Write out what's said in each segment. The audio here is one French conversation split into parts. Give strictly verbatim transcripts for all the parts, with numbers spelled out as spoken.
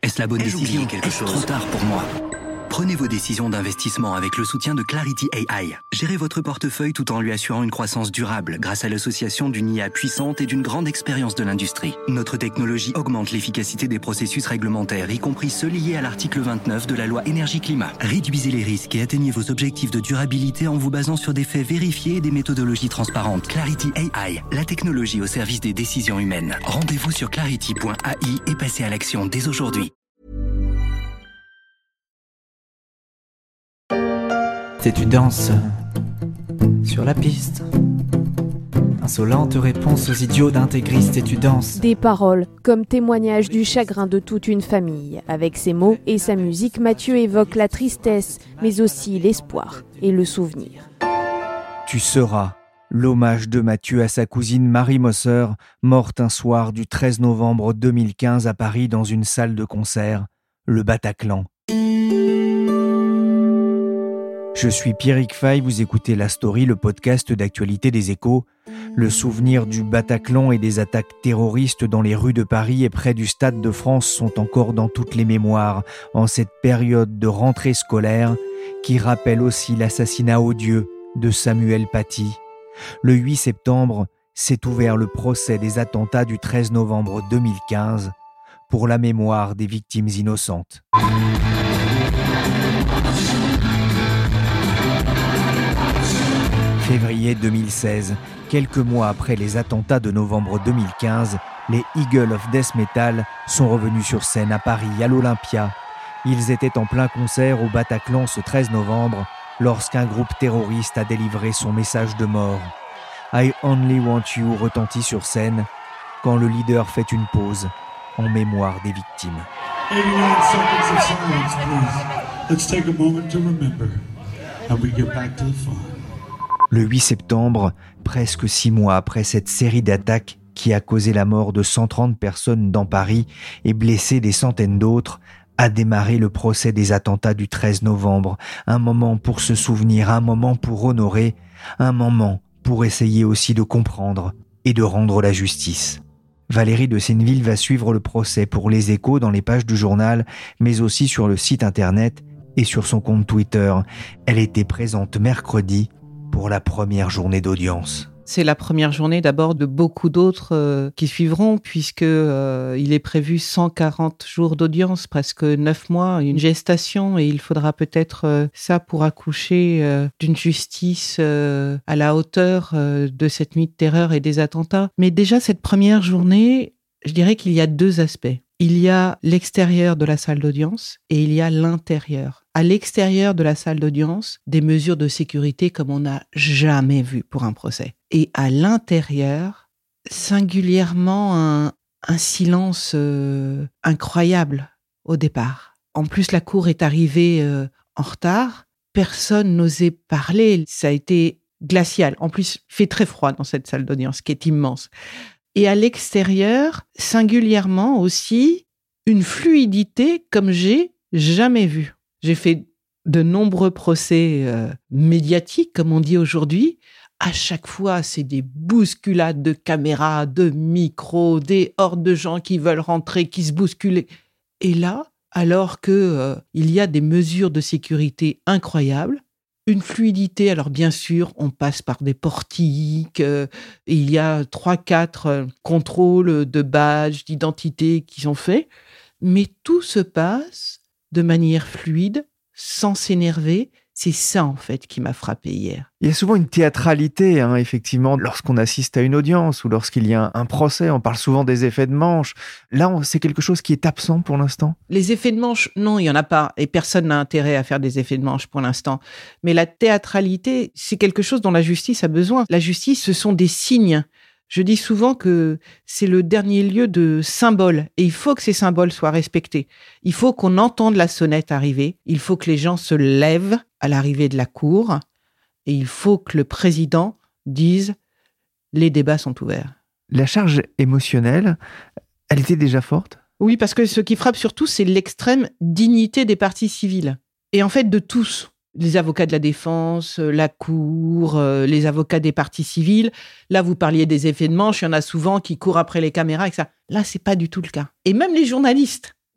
Est-ce la bonne Ai-je décision? oublié quelque Est-ce chose? trop tard pour moi? Prenez vos décisions d'investissement avec le soutien de Clarity A I. Gérez votre portefeuille tout en lui assurant une croissance durable grâce à l'association d'une I A puissante et d'une grande expérience de l'industrie. Notre technologie augmente l'efficacité des processus réglementaires, y compris ceux liés à l'article vingt-neuf de la loi énergie-climat. Réduisez les risques et atteignez vos objectifs de durabilité en vous basant sur des faits vérifiés et des méthodologies transparentes. Clarity A I, la technologie au service des décisions humaines. Rendez-vous sur clarity point A I et passez à l'action dès aujourd'hui. Et tu danses sur la piste. Insolente réponse aux idiots d'intégristes et tu danses. Des paroles comme témoignage du chagrin de toute une famille. Avec ses mots et sa musique, Mathieu évoque la tristesse, mais aussi l'espoir et le souvenir. Tu seras l'hommage de Mathieu à sa cousine Marie Mosser, morte un soir du treize novembre deux mille quinze à Paris dans une salle de concert, le Bataclan. Je suis Pierrick Fay, vous écoutez La Story, le podcast d'actualité des Échos. Le souvenir du Bataclan et des attaques terroristes dans les rues de Paris et près du Stade de France sont encore dans toutes les mémoires en cette période de rentrée scolaire qui rappelle aussi l'assassinat odieux de Samuel Paty. Le huit septembre s'est ouvert le procès des attentats du treize novembre deux mille quinze pour la mémoire des victimes innocentes. Février deux mille seize, quelques mois après les attentats de novembre deux mille quinze, les Eagles of Death Metal sont revenus sur scène à Paris, à l'Olympia. Ils étaient en plein concert au Bataclan ce treize novembre, lorsqu'un groupe terroriste a délivré son message de mort. I Only Want You retentit sur scène, quand le leader fait une pause en mémoire des victimes. eighty-nine seconds of silence, please. Let's take a moment to remember, and we get back to the fun. Le huit septembre, presque six mois après cette série d'attaques qui a causé la mort de cent trente personnes dans Paris et blessé des centaines d'autres, a démarré le procès des attentats du treize novembre. Un moment pour se souvenir, un moment pour honorer, un moment pour essayer aussi de comprendre et de rendre la justice. Valérie de Senneville va suivre le procès pour Les Échos dans les pages du journal, mais aussi sur le site internet et sur son compte Twitter. Elle était présente mercredi pour la première journée d'audience. C'est la première journée d'abord de beaucoup d'autres euh, qui suivront, puisque euh, il est prévu cent quarante jours d'audience, presque neuf mois, une gestation, et il faudra peut-être euh, ça pour accoucher euh, d'une justice euh, à la hauteur euh, de cette nuit de terreur et des attentats. Mais déjà, cette première journée, je dirais qu'il y a deux aspects. Il y a l'extérieur de la salle d'audience et il y a l'intérieur. À l'extérieur de la salle d'audience, des mesures de sécurité comme on n'a jamais vu pour un procès. Et à l'intérieur, singulièrement un, un silence euh, incroyable au départ. En plus, la cour est arrivée euh, en retard. Personne n'osait parler. Ça a été glacial. En plus, il fait très froid dans cette salle d'audience qui est immense. Et à l'extérieur, singulièrement aussi, une fluidité comme j'ai jamais vu. J'ai fait de nombreux procès euh, médiatiques, comme on dit aujourd'hui. À chaque fois, c'est des bousculades de caméras, de micros, des hordes de gens qui veulent rentrer, qui se bousculent. Et là, alors que euh, il y a des mesures de sécurité incroyables, une fluidité, alors bien sûr, on passe par des portiques, euh, et il y a trois, quatre euh, contrôles de badges, d'identité qui sont faits, mais tout se passe de manière fluide, sans s'énerver. C'est ça, en fait, qui m'a frappé hier. Il y a souvent une théâtralité, hein, effectivement, lorsqu'on assiste à une audience ou lorsqu'il y a un procès. On parle souvent des effets de manche. Là, on, c'est quelque chose qui est absent pour l'instant. Les effets de manche, non, il n'y en a pas. Et personne n'a intérêt à faire des effets de manche pour l'instant. Mais la théâtralité, c'est quelque chose dont la justice a besoin. La justice, ce sont des signes. Je dis souvent que c'est le dernier lieu de symboles. Et il faut que ces symboles soient respectés. Il faut qu'on entende la sonnette arriver. Il faut que les gens se lèvent à l'arrivée de la cour. Et il faut que le président dise « les débats sont ouverts ». La charge émotionnelle, elle était déjà forte ? Oui, parce que ce qui frappe surtout, c'est l'extrême dignité des parties civiles. Et en fait, de tous. Les avocats de la défense, la cour, euh, les avocats des parties civiles. Là, vous parliez des effets de manche, il y en a souvent qui courent après les caméras et ça. Là, c'est pas du tout le cas. Et même les journalistes,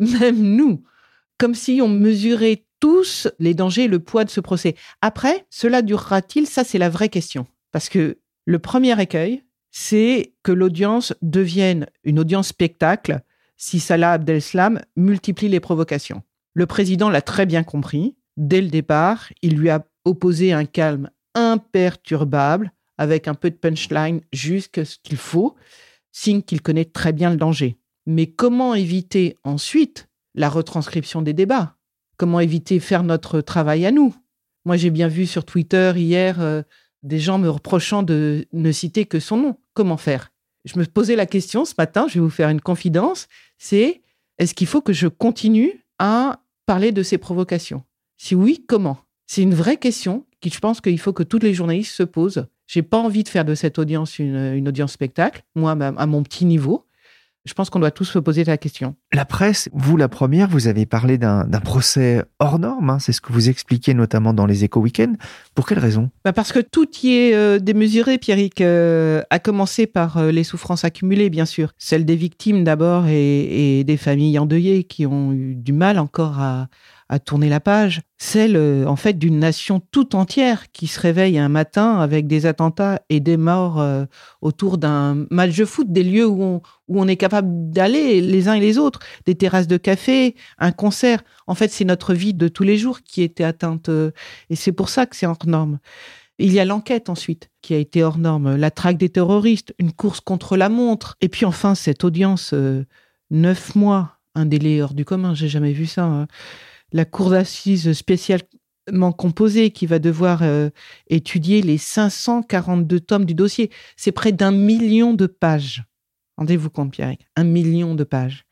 même nous, comme si on mesurait tous les dangers et le poids de ce procès. Après, cela durera-t-il? Ça, c'est la vraie question. Parce que le premier écueil, c'est que l'audience devienne une audience spectacle si Salah Abdeslam multiplie les provocations. Le président l'a très bien compris. Dès le départ, il lui a opposé un calme imperturbable, avec un peu de punchline, juste ce qu'il faut, signe qu'il connaît très bien le danger. Mais comment éviter ensuite la retranscription des débats? Comment éviter faire notre travail à nous? Moi, j'ai bien vu sur Twitter hier euh, des gens me reprochant de ne citer que son nom. Comment faire? Je me posais la question ce matin, je vais vous faire une confidence, c'est est-ce qu'il faut que je continue à parler de ces provocations? Si oui, comment? C'est une vraie question que je pense qu'il faut que tous les journalistes se posent. J'ai pas envie de faire de cette audience une, une audience spectacle, moi, à mon petit niveau. Je pense qu'on doit tous se poser la question. La presse, vous la première, vous avez parlé d'un, d'un procès hors norme, hein, c'est ce que vous expliquez notamment dans les Échos Week-end. Pour quelle raison? Bah parce que tout y est euh, démesuré, Pierrick, euh, à commencer par euh, les souffrances accumulées, bien sûr. Celles des victimes d'abord et, et des familles endeuillées qui ont eu du mal encore à, à tourner la page. Celle, euh, en fait, d'une nation tout entière qui se réveille un matin avec des attentats et des morts euh, autour d'un match de foot, des lieux où on, où on est capable d'aller les uns et les autres, des terrasses de café, un concert. En fait, c'est notre vie de tous les jours qui était atteinte euh, et c'est pour ça que c'est hors norme. Il y a l'enquête ensuite qui a été hors norme, la traque des terroristes, une course contre la montre et puis enfin cette audience, euh, neuf mois, un délai hors du commun, j'ai jamais vu ça, hein. La cour d'assises spécialement composée qui va devoir euh, étudier les cinq cent quarante-deux tomes du dossier. C'est près d'un million de pages. Rendez-vous compte, Pierrick, un million de pages.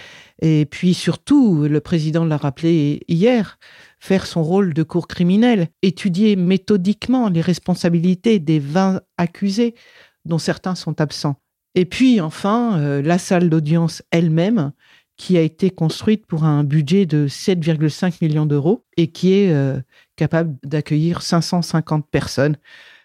Et puis surtout, le président l'a rappelé hier, faire son rôle de cour criminelle, étudier méthodiquement les responsabilités des vingt accusés, dont certains sont absents. Et puis enfin, euh, la salle d'audience elle-même, qui a été construite pour un budget de sept virgule cinq millions d'euros et qui est euh, capable d'accueillir cinq cent cinquante personnes.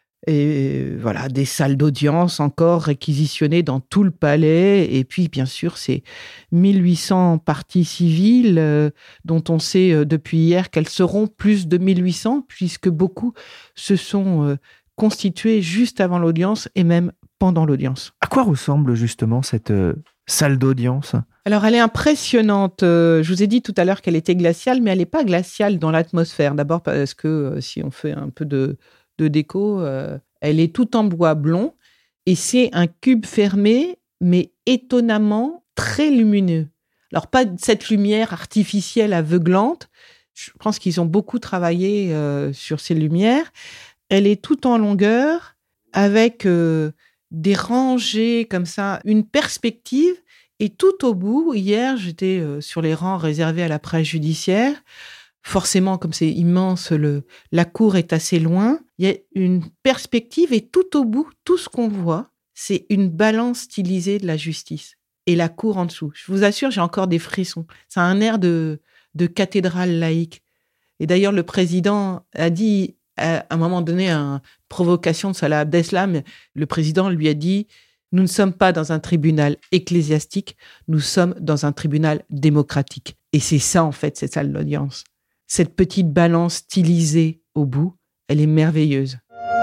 Et euh, voilà, des salles d'audience encore réquisitionnées dans tout le palais. Et puis, bien sûr, c'est mille huit cents parties civiles euh, dont on sait euh, depuis hier qu'elles seront plus de mille huit cents puisque beaucoup se sont euh, constitués juste avant l'audience et même pendant l'audience. À quoi ressemble justement cette euh, salle d'audience ? Alors, elle est impressionnante. Euh, je vous ai dit tout à l'heure qu'elle était glaciale, mais elle n'est pas glaciale dans l'atmosphère. D'abord parce que euh, si on fait un peu de, de déco, euh, elle est toute en bois blond et c'est un cube fermé, mais étonnamment très lumineux. Alors, pas cette lumière artificielle aveuglante. Je pense qu'ils ont beaucoup travaillé euh, sur ces lumières. Elle est toute en longueur avec euh, des rangées comme ça, une perspective. Et tout au bout, hier, j'étais euh, sur les rangs réservés à la presse judiciaire. Forcément, comme c'est immense, le, la cour est assez loin. Il y a une perspective et tout au bout, tout ce qu'on voit, c'est une balance stylisée de la justice. Et la cour en dessous. Je vous assure, j'ai encore des frissons. Ça a un air de, de cathédrale laïque. Et d'ailleurs, le président a dit, à un moment donné, une provocation de Salah Abdeslam, le président lui a dit « Nous ne sommes pas dans un tribunal ecclésiastique, nous sommes dans un tribunal démocratique. » Et c'est ça, en fait, cette salle d'audience. Cette petite balance stylisée au bout, elle est merveilleuse.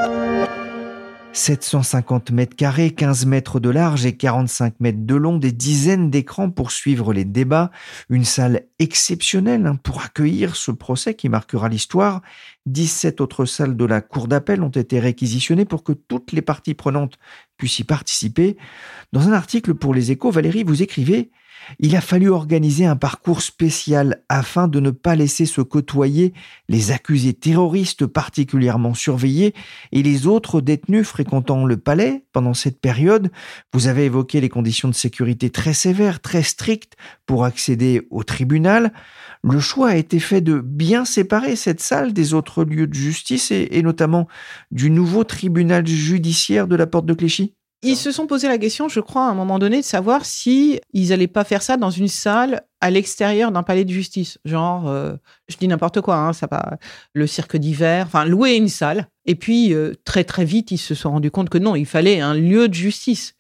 sept cent cinquante mètres carrés, quinze mètres de large et quarante-cinq mètres de long, des dizaines d'écrans pour suivre les débats, une salle exceptionnelle hein, pour accueillir ce procès qui marquera l'histoire. dix-sept autres salles de la cour d'appel ont été réquisitionnées pour que toutes les parties prenantes puissent y participer. Dans un article pour Les Échos, Valérie, vous écrivez « Il a fallu organiser un parcours spécial afin de ne pas laisser se côtoyer les accusés terroristes particulièrement surveillés et les autres détenus fréquentant le palais pendant cette période. Vous avez évoqué les conditions de sécurité très sévères, très strictes pour accéder au tribunal. Le choix a été fait de bien séparer cette salle des autres lieux de justice et, et notamment du nouveau tribunal judiciaire de la Porte de Clichy. Ils se sont posé la question, je crois, à un moment donné, de savoir si ils allaient pas faire ça dans une salle à l'extérieur d'un palais de justice. Genre, euh, je dis n'importe quoi, hein, ça va, le cirque d'hiver, enfin, louer une salle. Et puis, euh, très, très vite, ils se sont rendus compte que non, il fallait un lieu de justice.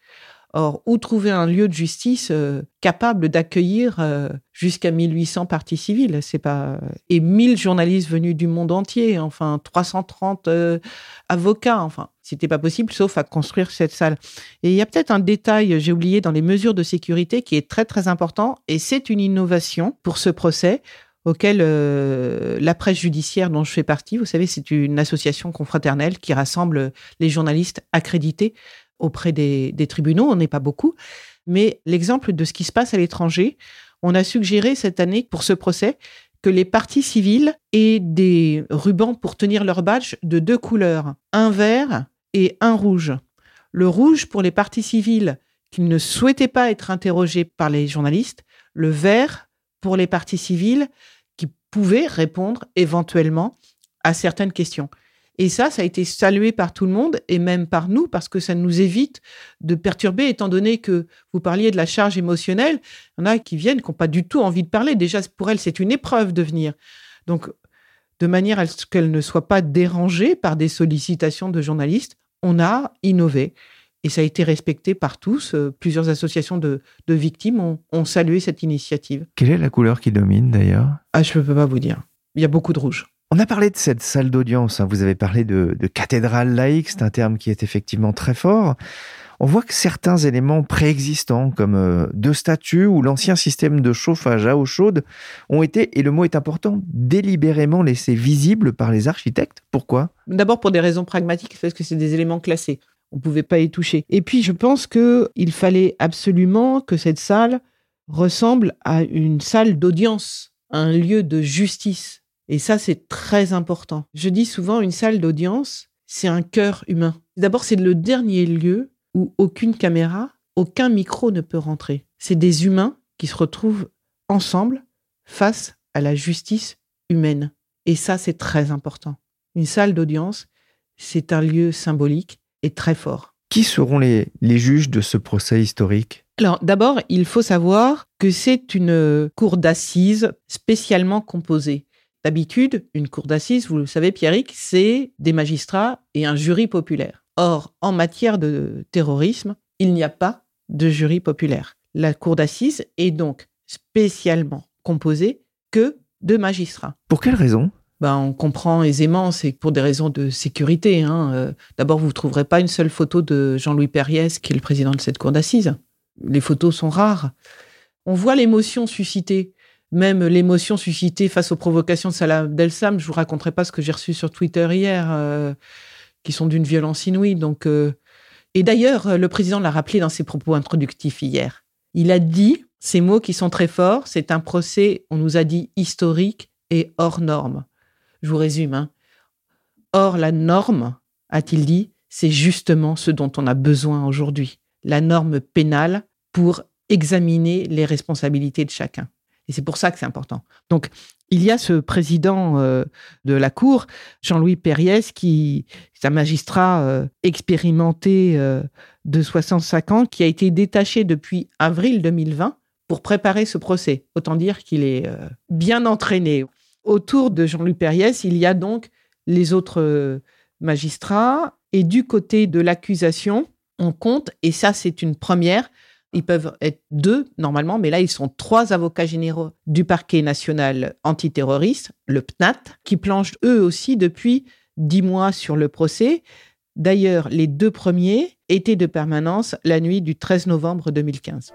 Or, où trouver un lieu de justice euh, capable d'accueillir euh, jusqu'à mille huit cents parties civiles, c'est pas et mille journalistes venus du monde entier, enfin trois cent trente euh, avocats, enfin c'était pas possible sauf à construire cette salle. Et il y a peut-être un détail, j'ai oublié dans les mesures de sécurité qui est très très important et c'est une innovation pour ce procès auquel euh, la presse judiciaire dont je fais partie, vous savez, c'est une association confraternelle qui rassemble les journalistes accrédités auprès des, des tribunaux. On n'est pas beaucoup, mais l'exemple de ce qui se passe à l'étranger, on a suggéré cette année pour ce procès que les parties civiles aient des rubans pour tenir leur badge de deux couleurs, un vert et un rouge. Le rouge pour les parties civiles qui ne souhaitaient pas être interrogées par les journalistes, le vert pour les parties civiles qui pouvaient répondre éventuellement à certaines questions. Et ça, ça a été salué par tout le monde et même par nous parce que ça nous évite de perturber, étant donné que vous parliez de la charge émotionnelle. Il y en a qui viennent, qui n'ont pas du tout envie de parler. Déjà, pour elles, c'est une épreuve de venir. Donc, de manière à ce qu'elles ne soient pas dérangées par des sollicitations de journalistes, on a innové. Et ça a été respecté par tous. Plusieurs associations de, de victimes ont, ont salué cette initiative. Quelle est la couleur qui domine d'ailleurs ? Ah, je ne peux pas vous dire. Il y a beaucoup de rouge. On a parlé de cette salle d'audience, hein. Vous avez parlé de, de cathédrale laïque, c'est un terme qui est effectivement très fort. On voit que certains éléments préexistants, comme euh, deux statues ou l'ancien système de chauffage à eau chaude, ont été, et le mot est important, délibérément laissés visibles par les architectes. Pourquoi ? D'abord pour des raisons pragmatiques, parce que c'est des éléments classés. On ne pouvait pas y toucher. Et puis je pense qu'il fallait absolument que cette salle ressemble à une salle d'audience, un lieu de justice. Et ça, c'est très important. Je dis souvent, une salle d'audience, c'est un cœur humain. D'abord, c'est le dernier lieu où aucune caméra, aucun micro ne peut rentrer. C'est des humains qui se retrouvent ensemble face à la justice humaine. Et ça, c'est très important. Une salle d'audience, c'est un lieu symbolique et très fort. Qui seront les, les juges de ce procès historique ? Alors, d'abord, il faut savoir que c'est une cour d'assises spécialement composée. D'habitude, une cour d'assises, vous le savez, Pierrick, c'est des magistrats et un jury populaire. Or, en matière de terrorisme, il n'y a pas de jury populaire. La cour d'assises est donc spécialement composée que de magistrats. Pour quelle raison ? Ben, on comprend aisément, c'est pour des raisons de sécurité. Hein. Euh, d'abord, vous ne trouverez pas une seule photo de Jean-Louis Périès, qui est le président de cette cour d'assises. Les photos sont rares. On voit l'émotion suscitée. Même l'émotion suscitée face aux provocations de Salah Abdeslam, je ne vous raconterai pas ce que j'ai reçu sur Twitter hier, euh, qui sont d'une violence inouïe. Donc, euh... Et d'ailleurs, le président l'a rappelé dans ses propos introductifs hier. Il a dit, ces mots qui sont très forts, c'est un procès, on nous a dit, historique et hors norme. Je vous résume. Hein. Or, la norme, a-t-il dit, c'est justement ce dont on a besoin aujourd'hui. La norme pénale pour examiner les responsabilités de chacun. Et c'est pour ça que c'est important. Donc, il y a ce président euh, de la Cour, Jean-Louis Périès, qui est un magistrat euh, expérimenté euh, de soixante-cinq ans, qui a été détaché depuis avril deux mille vingt pour préparer ce procès. Autant dire qu'il est euh, bien entraîné. Autour de Jean-Louis Périès, il y a donc les autres euh, magistrats. Et du côté de l'accusation, on compte, et ça c'est une première, ils peuvent être deux, normalement, mais là, ils sont trois avocats généraux du parquet national antiterroriste, le P N A T, qui planchent eux aussi depuis dix mois sur le procès. D'ailleurs, les deux premiers étaient de permanence la nuit du treize novembre deux mille quinze.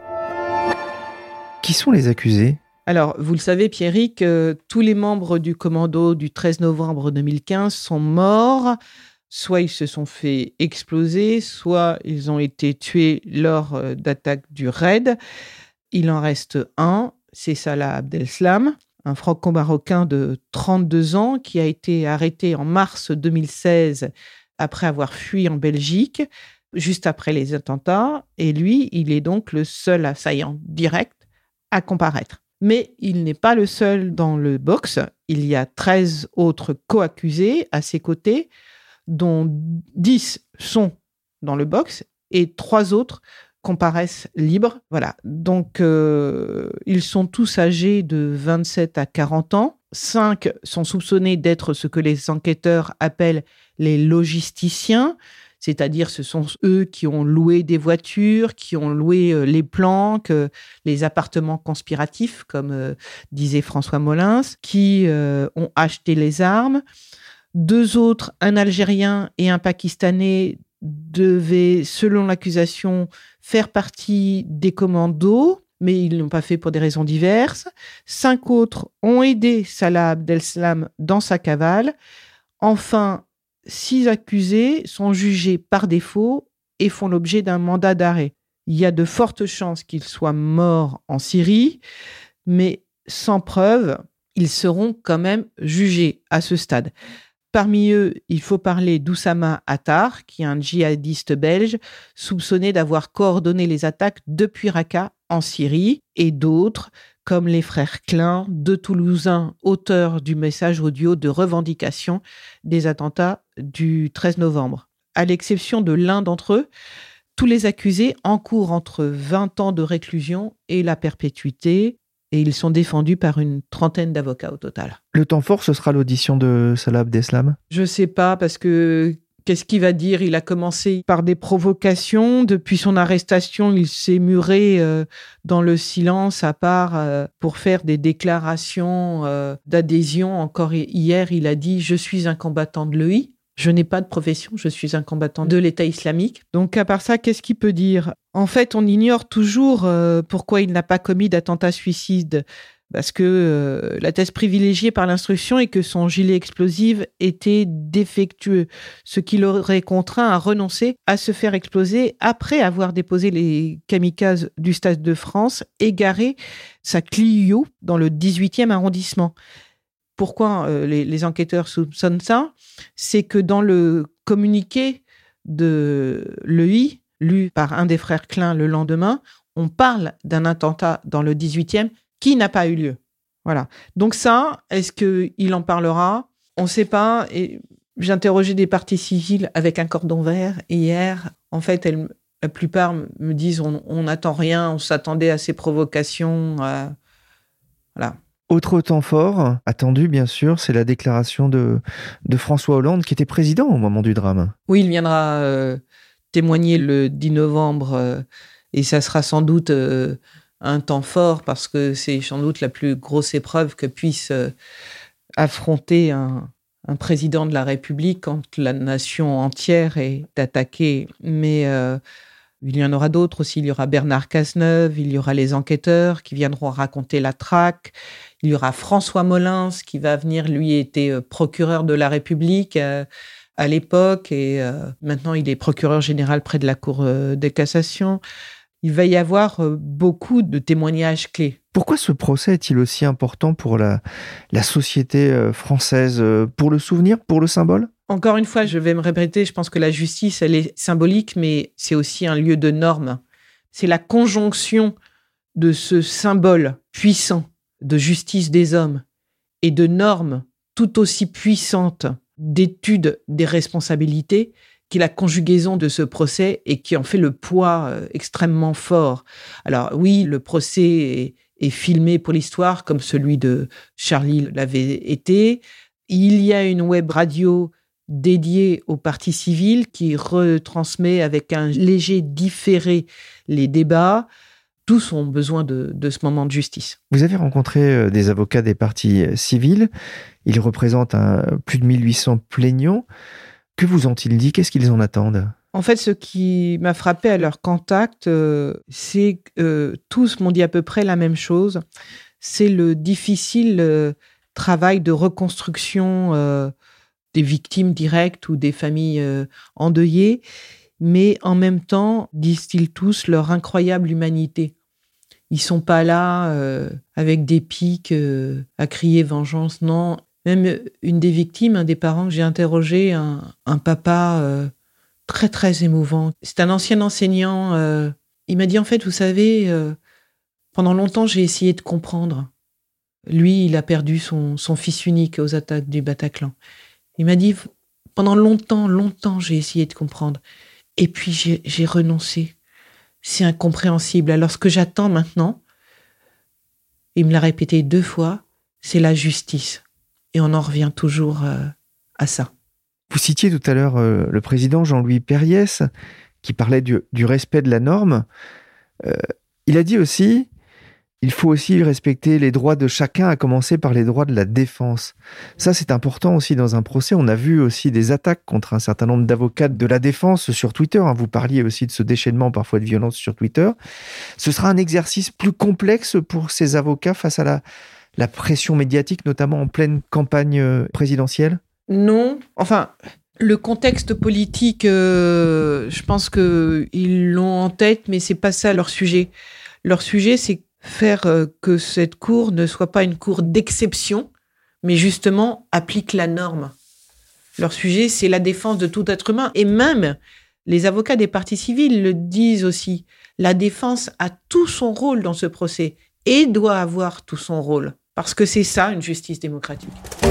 Qui sont les accusés ? Alors, vous le savez, Pierrick, euh, tous les membres du commando du treize novembre deux mille quinze sont morts. Soit ils se sont fait exploser, soit ils ont été tués lors d'attaques du raid. Il en reste un, c'est Salah Abdeslam, un franco-marocain de trente-deux ans qui a été arrêté en mars deux mille seize après avoir fui en Belgique, juste après les attentats. Et lui, il est donc le seul assaillant direct à comparaître. Mais il n'est pas le seul dans le box. Il y a treize autres co-accusés à ses côtés, dont dix sont dans le box et trois autres comparaissent libres. Voilà. Donc, euh, ils sont tous âgés de vingt-sept à quarante ans. Cinq sont soupçonnés d'être ce que les enquêteurs appellent les logisticiens, C'est-à-dire, ce sont eux qui ont loué des voitures, qui ont loué les planques, les appartements conspiratifs, comme euh, disait François Molins, qui euh, ont acheté les armes. Deux autres, un Algérien et un Pakistanais, devaient, selon l'accusation, faire partie des commandos, mais ils ne l'ont pas fait pour des raisons diverses. Cinq autres ont aidé Salah Abdeslam dans sa cavale. Enfin, six accusés sont jugés par défaut et font l'objet d'un mandat d'arrêt. Il y a de fortes chances qu'ils soient morts en Syrie, mais sans preuve, ils seront quand même jugés à ce stade. Parmi eux, il faut parler d'Oussama Attar, qui est un djihadiste belge soupçonné d'avoir coordonné les attaques depuis Raqqa en Syrie, et d'autres, comme les frères Klein, deux Toulousains, auteurs du message audio de revendication des attentats du treize novembre. À l'exception de l'un d'entre eux, tous les accusés encourent entre vingt ans de réclusion et la perpétuité, et ils sont défendus par une trentaine d'avocats au total. Le temps fort, ce sera l'audition de Salah Abdeslam ? Je sais pas, parce que qu'est-ce qu'il va dire ? Il a commencé par des provocations. Depuis son arrestation, il s'est muré euh, dans le silence, à part euh, pour faire des déclarations euh, d'adhésion. Encore hier, il a dit « Je suis un combattant de l'E I ». Je n'ai pas de profession, je suis un combattant de l'État islamique. Donc, à part ça, qu'est-ce qu'il peut dire ? En fait, on ignore toujours euh, pourquoi il n'a pas commis d'attentat suicide. Parce que euh, la thèse privilégiée par l'instruction est que son gilet explosif était défectueux, ce qui l'aurait contraint à renoncer à se faire exploser après avoir déposé les kamikazes du Stade de France et garé sa Clio dans le dix-huitième arrondissement. Pourquoi euh, les, les enquêteurs soupçonnent ça ? C'est que dans le communiqué de l'E I, lu par un des frères Klein le lendemain, on parle d'un attentat dans le dix-huitième qui n'a pas eu lieu. Voilà. Donc ça, est-ce qu'il en parlera ? On ne sait pas. Et j'ai interrogé des parties civiles avec un cordon vert hier. En fait, elles, la plupart me disent on n'attend rien, on s'attendait à ces provocations. Euh, voilà. Autre temps fort, attendu bien sûr, c'est la déclaration de, de François Hollande, qui était président au moment du drame. Oui, il viendra euh, témoigner le dix novembre, euh, et ça sera sans doute euh, un temps fort, parce que c'est sans doute la plus grosse épreuve que puisse euh, affronter un, un président de la République quand la nation entière est attaquée. Mais euh, il y en aura d'autres aussi. Il y aura Bernard Cazeneuve, il y aura les enquêteurs qui viendront raconter la traque. Il y aura François Molins qui va venir, lui était procureur de la République euh, à l'époque et euh, maintenant il est procureur général près de la Cour euh, de cassation. Il va y avoir euh, beaucoup de témoignages clés. Pourquoi ce procès est-il aussi important pour la, la société euh, française ? Pour le souvenir, pour le symbole ? Encore une fois, je vais me répéter, je pense que la justice, elle est symbolique, mais c'est aussi un lieu de norme. C'est la conjonction de ce symbole puissant de justice des hommes et de normes tout aussi puissantes d'étude des responsabilités qui est la conjugaison de ce procès et qui en fait le poids euh, extrêmement fort. Alors oui, le procès est, est filmé pour l'histoire comme celui de Charlie l'avait été. Il y a une web radio dédiée aux parties civiles qui retransmet avec un léger différé les débats. Tous ont besoin de, de ce moment de justice. Vous avez rencontré des avocats des parties civiles. Ils représentent un, plus de mille huit cents plaignants. Que vous ont-ils dit ? Qu'est-ce qu'ils en attendent ? En fait, ce qui m'a frappé à leur contact, euh, c'est que euh, tous m'ont dit à peu près la même chose. C'est le difficile euh, travail de reconstruction euh, des victimes directes ou des familles euh, endeuillées. Mais en même temps, disent-ils tous, leur incroyable humanité. Ils sont pas là euh, avec des pics euh, à crier vengeance, non. Même une des victimes, un des parents que j'ai interrogé, un, un papa euh, très très émouvant. C'est un ancien enseignant. Euh, il m'a dit en fait, vous savez, euh, pendant longtemps j'ai essayé de comprendre. Lui, il a perdu son, son fils unique aux attaques du Bataclan. Il m'a dit pendant longtemps, longtemps j'ai essayé de comprendre. Et puis, j'ai, j'ai renoncé. C'est incompréhensible. Alors, ce que j'attends maintenant, il me l'a répété deux fois, c'est la justice. Et on en revient toujours euh, à ça. Vous citiez tout à l'heure euh, le président Jean-Louis Perriès qui parlait du, du respect de la norme. Euh, il a dit aussi il faut aussi respecter les droits de chacun, à commencer par les droits de la défense. Ça, c'est important aussi dans un procès. On a vu aussi des attaques contre un certain nombre d'avocats de la défense sur Twitter. Vous parliez aussi de ce déchaînement parfois de violence sur Twitter. Ce sera un exercice plus complexe pour ces avocats face à la, la pression médiatique, notamment en pleine campagne présidentielle ? Non. Enfin, le contexte politique, euh, je pense qu'ils l'ont en tête, mais c'est pas ça leur sujet. Leur sujet, c'est faire que cette cour ne soit pas une cour d'exception, mais justement applique la norme. Leur sujet, c'est la défense de tout être humain. Et même les avocats des parties civiles le disent aussi. La défense a tout son rôle dans ce procès et doit avoir tout son rôle. Parce que c'est ça, une justice démocratique.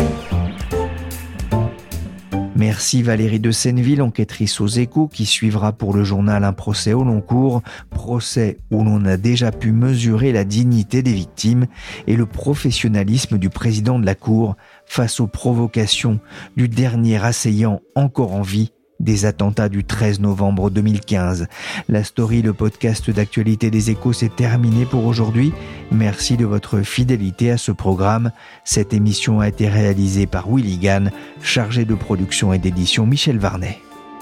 Merci Valérie de Senneville, enquêtrice aux Échos, qui suivra pour le journal un procès au long cours, procès où l'on a déjà pu mesurer la dignité des victimes et le professionnalisme du président de la Cour face aux provocations du dernier assaillant encore en vie des attentats du treize novembre deux mille quinze. La story, le podcast d'actualité des Échos, s'est terminé pour aujourd'hui. Merci de votre fidélité à ce programme. Cette émission a été réalisée par Willy Gann, chargé de production et d'édition Michel Varnet.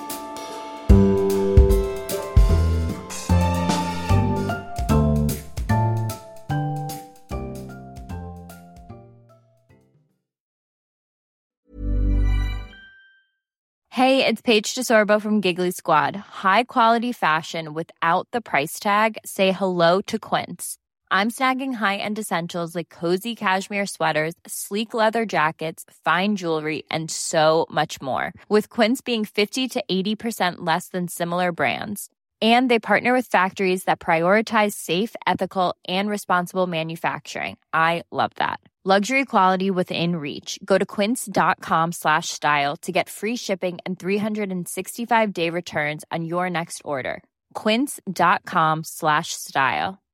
Hey, it's Paige DeSorbo from Giggly Squad. High quality fashion without the price tag. Say hello to Quince. I'm snagging high-end essentials like cozy cashmere sweaters, sleek leather jackets, fine jewelry, and so much more. With Quince being fifty to eighty percent less than similar brands. And they partner with factories that prioritize safe, ethical, and responsible manufacturing. I love that. Luxury quality within reach. Go to quince.com slash style to get free shipping and three sixty-five day returns on your next order. Quince.com slash style.